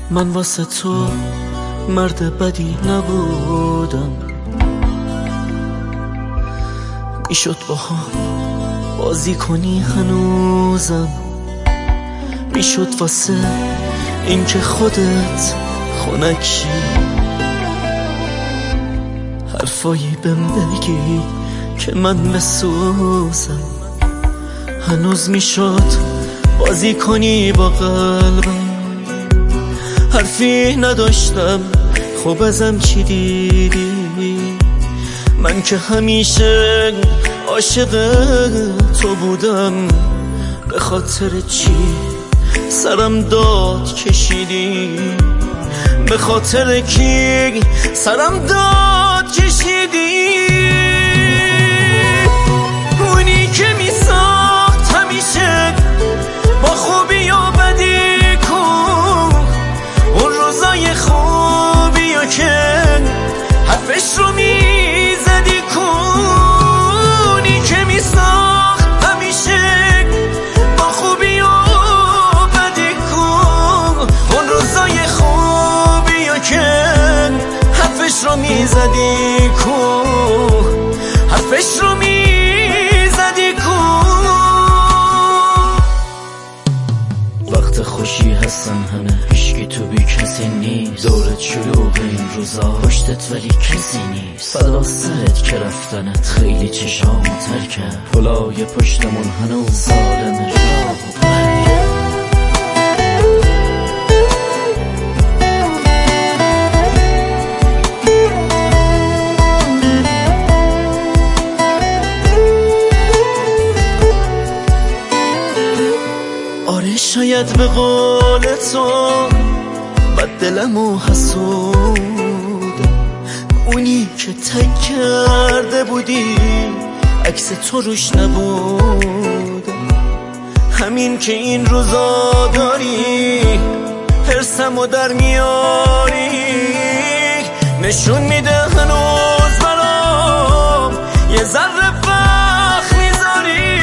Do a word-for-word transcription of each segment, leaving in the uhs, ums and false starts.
من واسه تو مرد بدی نبودم، میشد با هم بازی کنی هنوزم، میشد واسه این که خودت خنکی حرفایی بهم بگی که من بسوزم، هنوز میشد بازی کنی با قلبم. حرفی نداشتم خب ازم چی دیدی؟ من که همیشه عاشق تو بودم، به خاطر چی سرم داد کشیدی؟ به خاطر کی سرم داد کشیدی؟ اونی که میساخت همیشه با خوبی و بدی کن، اون روزای خوبی و که حرفش رو میزدی کن. اونی که میساخت همیشه با خوبی و بدی کن، اون روزای خوبی و که حرفش رو میزدی کن، حرفش رو میزدی کن. وقت خوشی هستن همه، هیچکی تو بی کسی نیست، دورت شلوغ این روزا پشتت ولی کسی نیست. فدا سرت که رفتنت خیلی چشامو تر کرد، پلای پشتمون هنوز سالم راه و برگرد. آره شاید به قول تو بد دلم و حسودم، اونی که تک کرده بودی عکس تو روش نبودم، همین که این روزا داری حرسم و در میاری، نشون میده هنوز برام یه ذره وقت میذاری.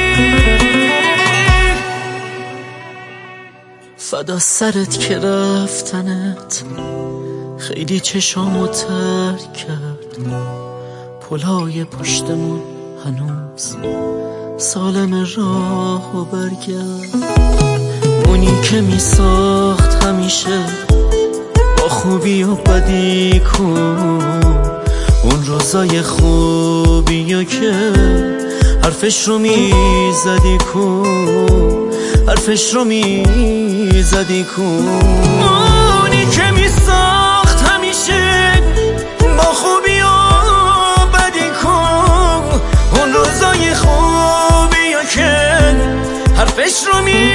فدا سرت که رفتنت خیلی چشامو تر کرد، پلای پشتمون هنوز سالم راه و برگرد. اونی که میساخت همیشه با خوبی و بدی کن، اون روزای خوبی و که حرفش رو میزدی کن، حرفش رو میزدی کن. اونی که میساخت همیشه با خوبی و بدی کن، اون روزای خوبی و که حرفش رو میزدی